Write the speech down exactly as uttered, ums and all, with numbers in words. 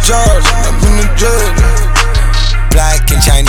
Georgia, up in the Georgia. Black and Chinese.